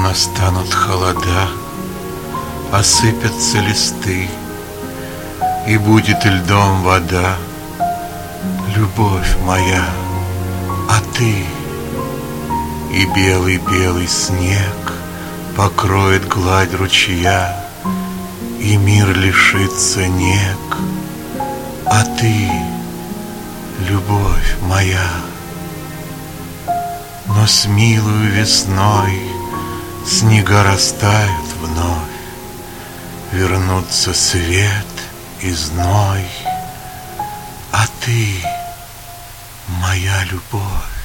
настанут холода, осыпятся листы, и будет льдом вода. Любовь моя, а ты? И белый-белый снег покроет гладь ручья, и мир лишится нег. А ты, любовь моя? Но с милою весной снега растают вновь, вернутся свет и зной. А ты, моя любовь?